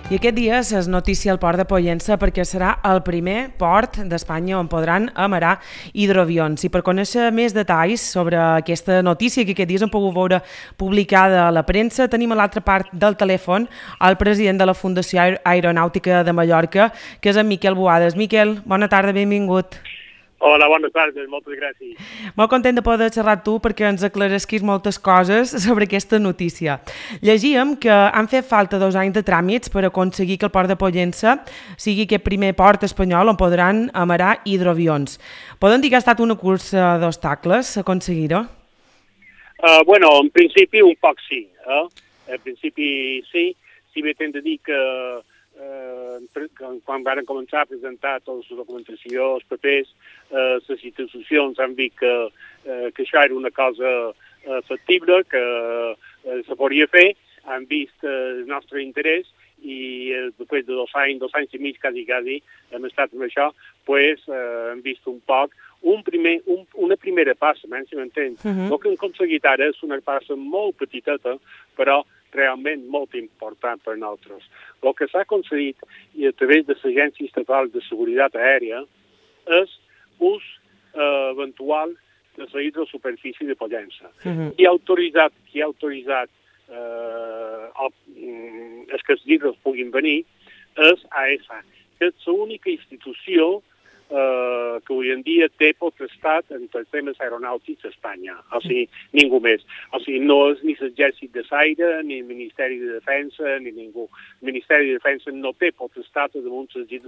I aquest dia és notícia al port de Pollença perquè serà el primer port d'Espanya on podran amarar hidroavions. I per conèixer més detalls sobre aquesta notícia que aquest dia hem pogut veure publicada a la premsa, tenim a l'altra part del telèfon el president de la Fundació Aeronàutica de Mallorca, que és en Miquel Boades. Miquel, bona tarda, benvingut. Hola, bones tardes, moltes gràcies. Molt content de poder xerrar amb tu perquè ens aclaresquis moltes coses sobre aquesta notícia. Llegíem que han fet falta 2 anys de tràmits per aconseguir que el port de Pollença sigui aquest primer port espanyol on podran amarar hidroavions. Podem dir que ha estat una cursa d'obstacles aconseguir-ho? Bueno, en principi un poc sí. En principi sí, si bé t'hem de dir que quan van començar a presentar tota la documentació, els papers, les institucions han vist que això era una cosa factible, que se podia fer, han vist el nostre interès i després de 2 anys i mig, quasi, hem estat amb això, pues, hem vist un poc una primera passa, si m'entens. El que hem aconseguit ara és una passa molt petiteta, però realment molt important per nosaltres. El que s'ha aconseguit i a través de l'Agència Estatal de Seguretat Aèria és ús eventual de la hidrosuperfície de Pollença. Qui ha autoritzat que els hidros puguin venir és AESA, que és l'única institució que avui en dia té potestat en els temes aeronàutics a Espanya. O sigui, ningú més. O sigui, no és ni l'Exèrcit de l'Aire, ni el Ministeri de Defensa, ni ningú. El Ministeri de Defensa no té potestat damunt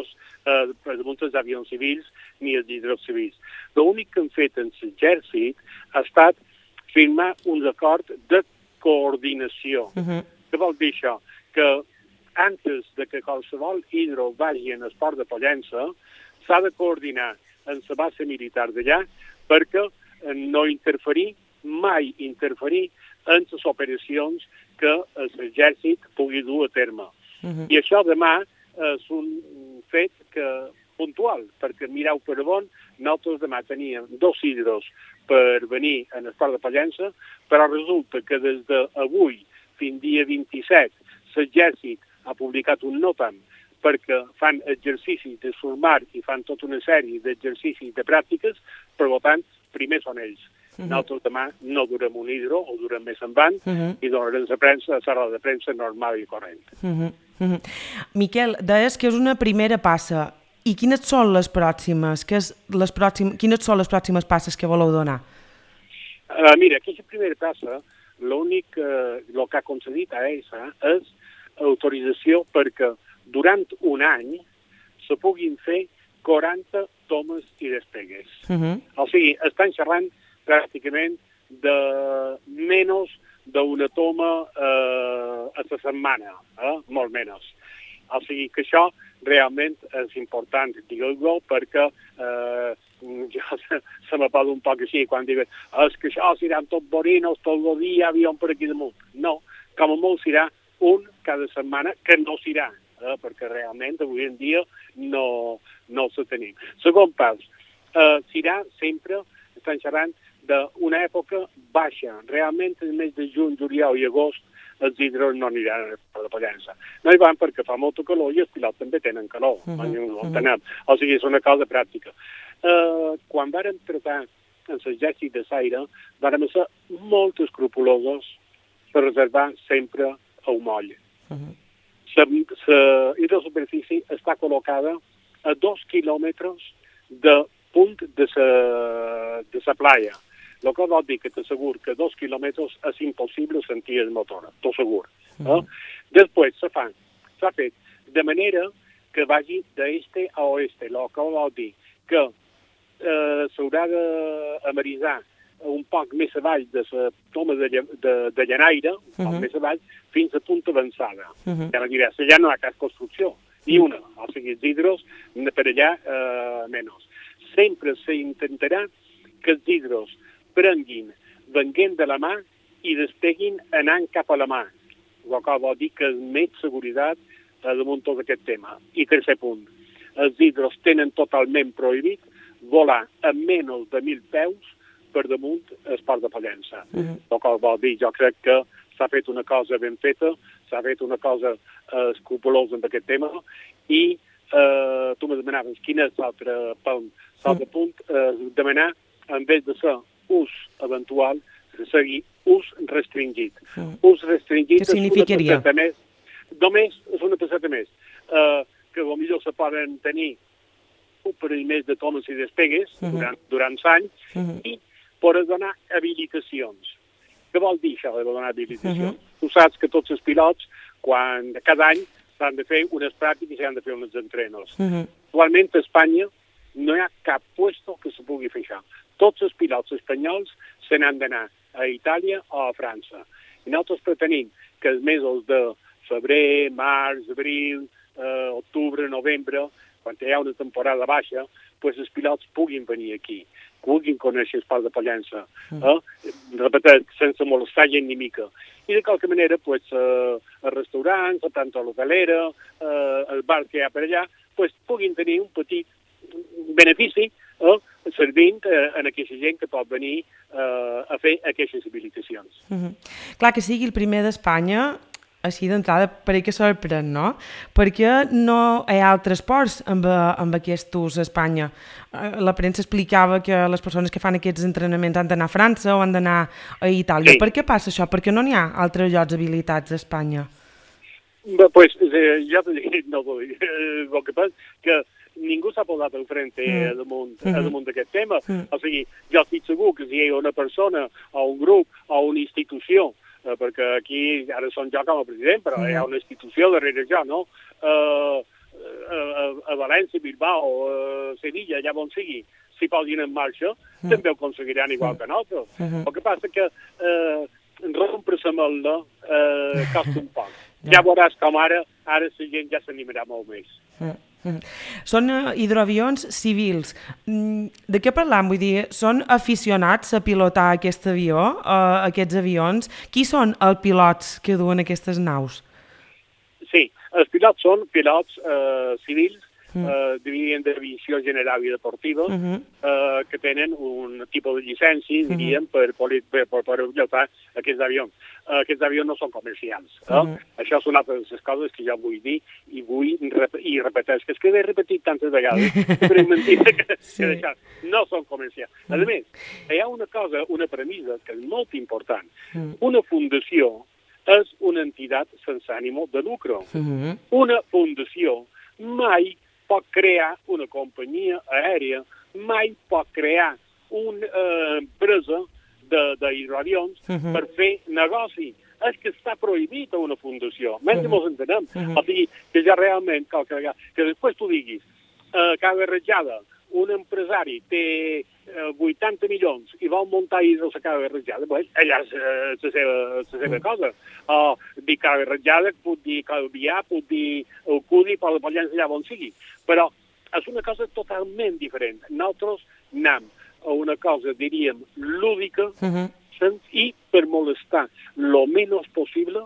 els avions civils ni els hidros civils. L'únic que han fet en l'Exèrcit ha estat firmar un acord de coordinació. Què vol dir això? Que antes de que qualsevol hidro vagi en el port de Pollença, s'ha de coordinar en la base militar d'allà perquè no mai interferir en les operacions que l'exèrcit pugui dur a terme. I això demà és un fet puntual, perquè mireu per on, nosaltres demà teníem 2 hidros per venir en el port de Pollença, però resulta que des d'avui fins dia 27 l'exèrcit ha publicat un notam perquè fan exercicis de surmar i fan tota una sèrie d'exercicis de pràctiques, per tant, primer són ells. Nosaltres demà no durem un hidro, o durem més en van, i donarem la roda de premsa normal i corrent. Miquel, deies que és una primera passa. I quines són les pròximes? Quines són les pròximes passes que voleu donar? Mira, aquesta primera passa, el que ha concedit a ESA és autorització perquè durant un any se puguin fer 40 tomes i despegues. O sigui, estan xerrant pràcticament de menys d'una toma a la setmana, molt menys. O sigui que això realment és important, digueu-ho, perquè jo se me posa un poc així quan diuen és que això seran tot borinos, tot el dia, avió per aquí damunt. No, com a molt serà un cada setmana, que no serà, perquè realment avui en dia no se tenim. Segon pas, serà sempre, estan xerrant d'una època baixa. Realment, en el mes de juny, juliol i agost, els hidros no aniran a la Pollença. No hi van perquè fa molta calor i els pilots també tenen calor. O sigui, és una cosa pràctica. Quan vàrem tratar en l'exèrcit de l'Aire, vàrem ser molt escrupulosos per reservar sempre el moll. La hidrosuperfície està col·locada a 2 quilòmetres de punt de la playa. El que vol dir que t'asseguro que 2 quilòmetres és impossible sentir el motor, t'ho segur. Després s'ha fet de manera que vagi d'este a oeste, el que vol dir que s'haurà d'amaritzar un poc més avall de la toma de Llanaire, un poc més avall, fins a punta avançada. Allà no hi ha cap construcció, ni una. O sigui, els hidros, per allà, menys. Sempre s'intentarà que els hidros prenguin, venguent de la mà i despeguin anant cap a la mà. El que vol dir que és més seguretat damunt tot aquest tema. I tercer punt, els hidros tenen totalment prohibit volar a menys de 1.000 peus per damunt el port de Pollença. El que vol dir, jo crec que s'ha fet una cosa ben feta, s'ha fet una cosa escrupulosa en aquest tema, i tu me demanaves quin és l'altre punt, demanar, en vez de ser ús eventual, seguir ús restringit. Ús restringit què significaria? Només és una passeta més, que potser se poden tenir un parell més de tomes i despegues durant l'any i poden donar habilitacions. Què vol dir això de donar habilitacions? Tu saps que tots els pilots, cada any, s'han de fer unes pràctiques i s'han de fer uns entrenos. Actualment a Espanya no hi ha cap puesto que se pugui fer això. Tots els pilots espanyols se n'han d'anar a Itàlia o a França. I nosaltres pretenim que els mesos de febrer, març, abril, octubre, novembre, quan hi ha una temporada baixa, doncs els pilots puguin venir aquí, puguin conèixer el Port de Pollença, repeteix, sense molestar gent ni mica. I de qualque manera, doncs, els restaurants, la planta hotelera, el bar que hi ha per allà, doncs puguin tenir un petit benefici servint a aquesta gent que pot venir a fer aquestes habilitacions. Clar que sigui el primer d'Espanya, així d'entrada pareix que sorprèn, no? Perquè no hi ha altres ports amb aquest ús a Espanya. La premsa explicava que les persones que fan aquests entrenaments han d'anar a França o han d'anar a Itàlia. Sí. Per què passa això? Perquè no n'hi ha altres llocs habilitats a Espanya? Pues ja t'he dit, no vull. El que passa que ningú s'ha posat al frente damunt d'aquest tema. O sigui, jo estic segur que si hi ha una persona o un grup o una institució, perquè aquí ara som jo com a president, però hi ha una institució darrere jo, no? A València, Bilbao, Sevilla, allà on sigui, si posin en marxa, també ho aconseguiran igual que nosaltres. El que passa que rompre la molda costa un poc. Ja veuràs com ara la gent ja s'animarà molt més. Són hidroavions civils. De què parlam? Vull dir, són aficionats a pilotar aquest avió, aquests avions? Qui són els pilots que duen aquestes naus? Sí, els pilots són pilots civils, diríem d'aviació general i deportiva, que tenen un tipus de llicència, diríem, per pilotar aquests avions. Aquests avions no són comercials. Això és una de les coses que jo vull dir i repeteix, que és que he repetit tantes vegades, però és mentida que això no són comercials. A més, hi ha una cosa, una premissa que és molt important. Una fundació és una entitat sense ànimo de lucre. Una fundació mai pot crear una companyia aèria, mai pot crear una empresa d'hidroavions per fer negoci. És que està prohibit a una fundació. Menys ens entenem. O sigui, que ja realment, que després tu diguis, cada ratjada, un empresari té 80 milions i vol muntar hidros a cada ratjada, allà és la seva cosa. Dir cada ratjada, pot dir Calvià, pot dir el Cudi, per la Pollença, allà on sigui. Però és una cosa totalment diferent. Nosaltres anem a una cosa, diríem, lúdica, i per molestar lo menos possible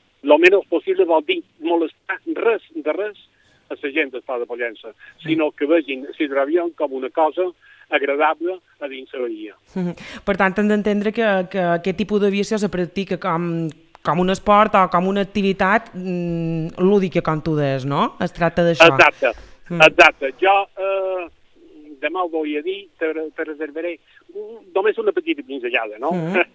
vol dir molestar res de res a la gent del Port de Pollença, sinó que vegin l'hidroavió com una cosa agradable a dins la bahia. Per tant, hem d'entendre que aquest tipus d'aviació se practica com un esport o com una activitat lúdica, com tu deies, no? Es tracta d'això. Exacte. Jo demà ho vull dir, te reservaré només una petita pinzellada, no?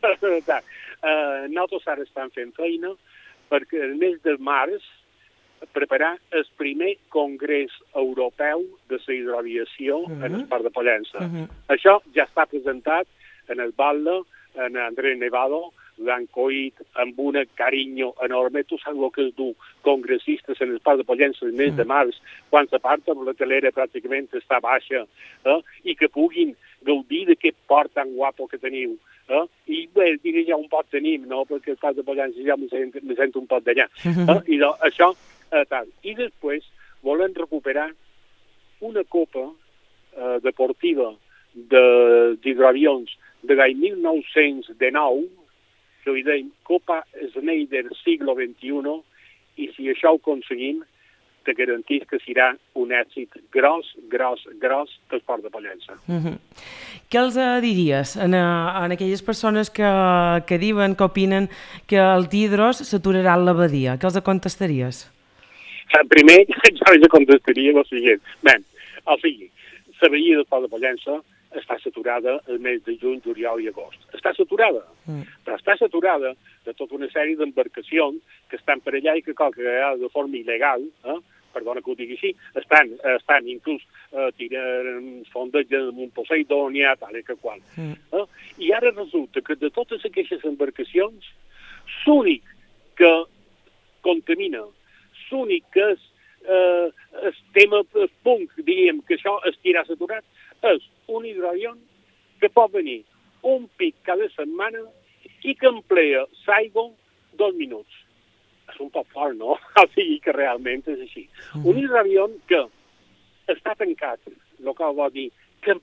Nosaltres ara estem fent feina perquè el mes de març preparar el primer congrés europeu de la hidroaviació en el Port de Pollença. Això ja està presentat en el Batlle, en Andrés Nevado, l'han coït amb un carinyo enorme. Tu saps el que es du congressistes en el Port de Pollença el mes de març, quan s'aparta la telera pràcticament està baixa, i que puguin gaudir d'aquest port tan guapo que teniu. I bé, diré ja un pot tenim, no? Perquè el Port de Pollença ja me sento un pot d'allà. I això, tal. I després volen recuperar una copa deportiva d'hidroavions de l'any 1919, que li deim Copa Schneider siglo XXI, i si això ho aconseguim, te garantís que serà un èxit gros del Port de Pollença. Què els diries en aquelles persones que diuen, que opinen que el Tidros s'aturarà a l'abadia? Què els contestaries? Primer, jo els contestaria el següent. Bé, o sigui, la badia del Port de Pollença està saturada el mes de juny, juliol i agost. Està saturada, però està saturada de tota una sèrie d'embarcacions que estan per allà i que qualque vegada de forma il·legal, perdona que ho digui així, estan inclús tirant fondejant amb un Poseidònia, tal i que qual. I ara resulta que de totes aquestes embarcacions, l'únic que contamina, l'únic que és el tema punt, diríem, que això estirà saturat, és un hidroavió que pot venir un pic cada setmana i que emplea l'aigua 2 minuts. És un poc fort, no? O sigui que realment és així. Un hidroavió que està tancat, el que vol dir que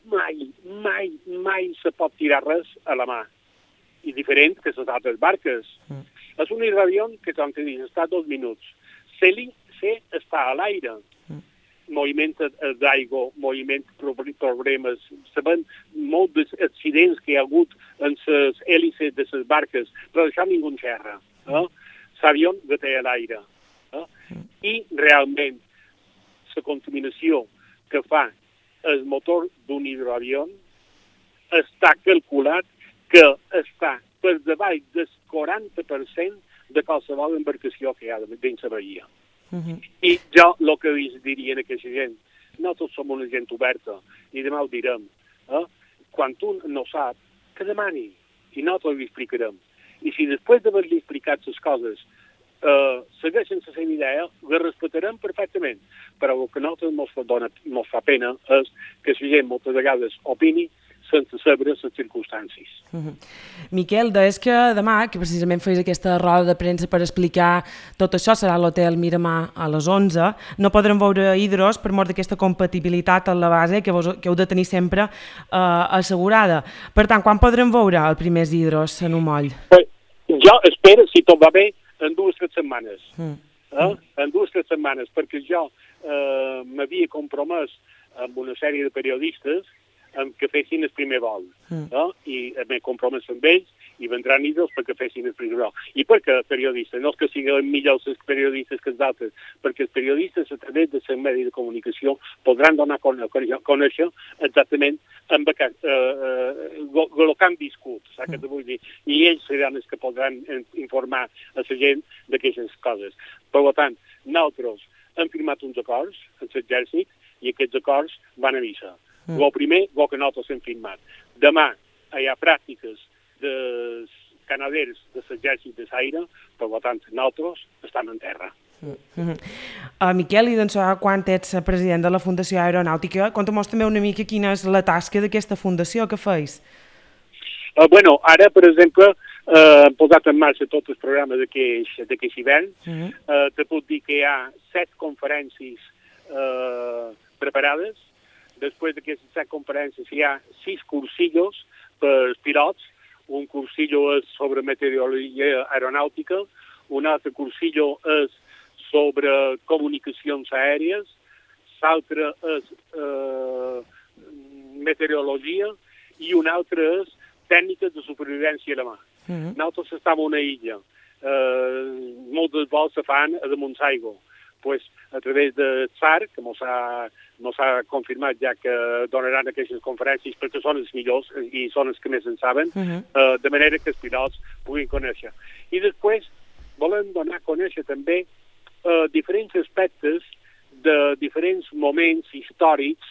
mai se pot tirar res a la mà, i diferent que les altres barques. És un hidroavió que, com te dic, està 2 minuts. Està a l'aire, moviment d'aigua, moviment problemes, sabem molts accidents que hi ha hagut en les hèlices de les barques, però això ningú en xerra. L'avió que té a l'aire. I realment la contaminació que fa el motor d'un hidroavió està calculat que està per davall del 40% de qualsevol embarcació que hi ha dins la bahia. I jo el que diria a aquesta gent, no tots som una gent oberta, i demà ho direm. Quan tu no sap, que demani, i nosaltres li explicarem. I si després d'haver-li explicat les coses segueixen la seva idea, la respectarem perfectament. Però el que a nosaltres ens fa pena és que la gent moltes vegades opini sense saber les circumstàncies. Miquel, deies que demà, que precisament fes aquesta roda de premsa per explicar tot això, serà a l'hotel Miramar a les 11, no podrem veure hidros per mort d'aquesta compatibilitat en la base que heu de tenir sempre assegurada. Per tant, quan podrem veure els primers hidros en un moll? Jo espero, si tot va bé, en 2 o 3 setmanes. En 2 o 3 setmanes, perquè jo m'havia compromès amb una sèrie de periodistes que fessin el primer vol. I m'he compromès amb ells i vendran ells perquè fessin el primer vol. I perquè els periodistes, no és que siguin millors els periodistes que els altres, perquè els periodistes a través de ser medi de comunicació podran donar a conèixer exactament el que han viscut, saps què te vull dir? I ells seran els que podran informar a la gent d'aquestes coses. Per tant, nosaltres hem firmat uns acords amb l'exèrcit i aquests acords van a missa. El primer, el que nosaltres hem firmat. Demà hi ha pràctiques dels canaders de l'exèrcit de l'aire, per tant, nosaltres estem en terra. Miquel, i doncs quan ets president de la Fundació Aeronàutica, conta'm també una mica quina és la tasca d'aquesta fundació que feis. Ara, per exemple, hem posat en marxa tot el programa d'aquest hivern. Te puc dir que hi ha 7 conferències preparades. Després d'aquestes 7 conferències hi ha 6 cursillos per als pilots. Un cursillo és sobre meteorologia aeronàutica, un altre cursillo és sobre comunicacions aèries, l'altre és meteorologia i un altre és tècniques de supervivència a la mà. Nosaltres estem a una illa. Molts dels vols se fan a damunt l'aigua. A través de SAR, que mos ha confirmat ja que donaran aquestes conferències perquè són els millors i són els que més en saben, de manera que els pilots puguin conèixer. I després volem donar a conèixer també diferents aspectes de diferents moments històrics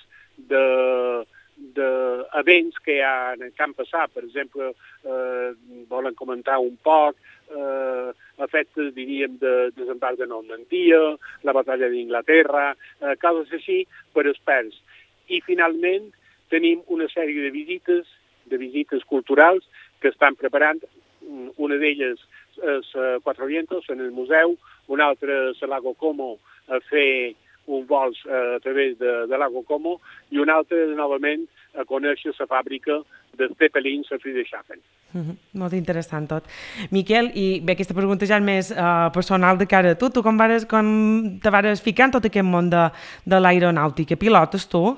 d'events que han passat. Per exemple, volen comentar un poc efectes, diríem, de desembarc de Normandia, la batalla d'Inglaterra, coses així per experts. I finalment tenim una sèrie de visites culturals que estan preparant. Una d'elles és Quatre Vientos, en el museu, una altra és a Lago Como, a fer un vol a través de Lago Como, i una altra, novament, a conèixer la fàbrica de Zeppelins a Friedrichshafen. Molt interessant tot. Miquel, i bé, aquesta pregunta ja és més personal de cara a tu. Tu com te vares ficar en tot aquest món de l'aeronàutica? Pilotes, tu?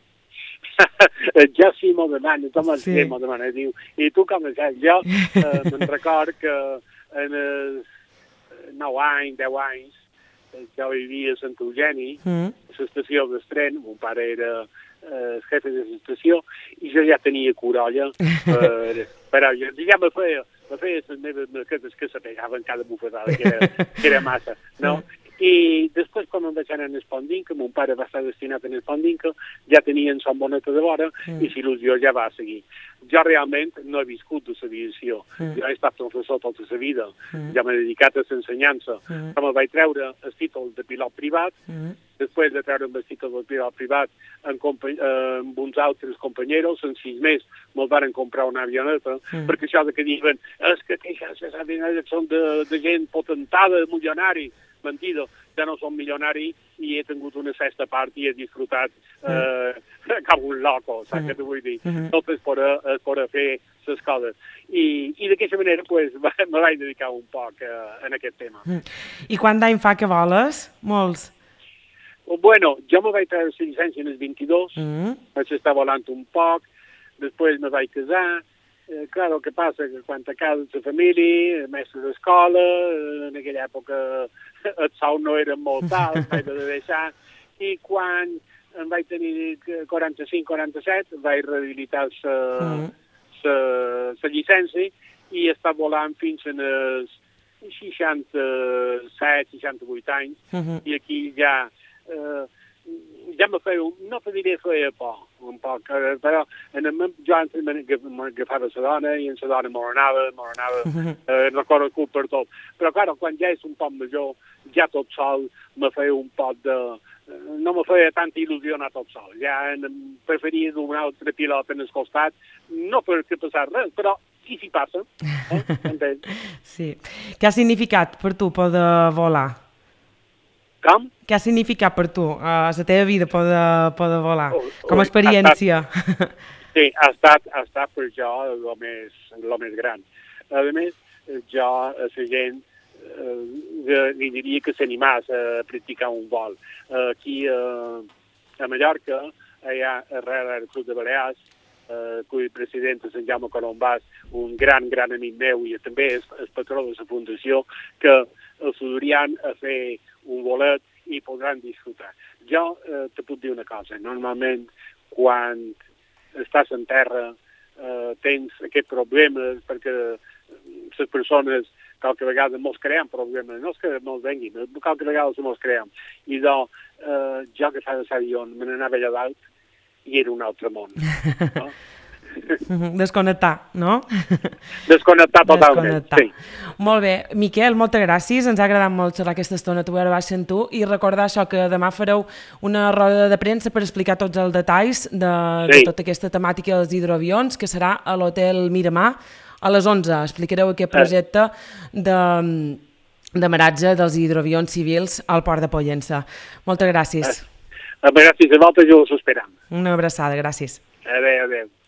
Ja sí, m'ho demana, m'ho demana, diu, i tu com és? Jo me'n record que en els 9 anys, 10 anys, jo vivia a Sant Eugeni, a l'estació del tren, mon pare era el jefe de l'estació, i jo ja tenia corolla per avions. I ja me feia les meves maquetes que se pegaven cada bufetada, que era massa, no? I després, quan em vaig anar a Espondinca, mon pare va estar destinat a Espondinca, ja tenien son boneta de vora i l'il·lusió ja va seguir. Jo realment no he viscut de l'aviació. Jo he estat professor tota la vida. Ja m'he dedicat a l'ensenyança. Jo me vaig treure el títol de pilot privat. Després de treure el títol de pilot privat amb uns altres companyeros, en 6 mesos me'l varen comprar una avioneta, perquè això de que diuen és que aquestes avionetes són de gent potentada, milionari. Mentida, ja no som milionari i he tingut una sexta part i he disfrutat com un loco, saps què t'ho vull dir? Tot és per fer les coses. I d'aquesta manera pues, me vaig dedicar un poc en aquest tema. I quant d'any fa que voles? Molts? Bueno, jo me vaig treure la llicència en el 22, vaig estar volant un poc, després me vaig casar. Clar, el que passa que quan t'acabes la família, mestre d'escola, en aquella època el sou no era molt alt, vaig de deixar, i quan em vaig tenir 45-47 vaig rehabilitar la llicència i he estat volant fins als 67-68 anys, i aquí ja me feia, no te diré feia por, un poc, però jo antes m'agafava la dona i en la dona m'ordenava, recordo el cul per tot. Però, clar, quan ja és un poc major, ja tot sol me feia un poc de... No me feia tanta il·lusió anar tot sol. Ja preferia d'un altre pilot en el costat, no perquè passar res, però i si passa, entens? Sí. Què ha significat per tu poder volar? Com? Què ha significat per tu a la teva vida poder volar, com a experiència? Sí, ha estat per jo el més gran. A més, jo a la gent li diria que s'animàs a practicar un vol. Aquí a Mallorca, allà darrere del Club de Balears, el president de Sant Jaume Colombàs, un gran amic meu i també és patró de la fundació, que els ajudaran a fer un volet i podran disfrutar. Jo te puc dir una cosa, normalment quan estàs en terra tens aquests problemes perquè les persones qualque vegada mos creem problemes, no és que mos venguin, qualque vegada mos creem. I jo que fa l'avió me n'anava allà dalt i era un altre món. No? Desconnectar, no? Desconnectar totalment, sí. Molt bé. Miquel, moltes gràcies. Ens ha agradat molt xerrar aquesta estona tu ara vas sent tu i recordar això que demà fareu una roda de premsa per explicar tots els detalls de tota aquesta temàtica dels hidroavions, que serà a l'Hotel Miramar a les 11. Explicareu aquest projecte d'amaratge dels hidroavions civils al port de Pollença. Moltes gràcies. Gràcies a vosaltres, jo us esperam. Una abraçada, gràcies. Adéu.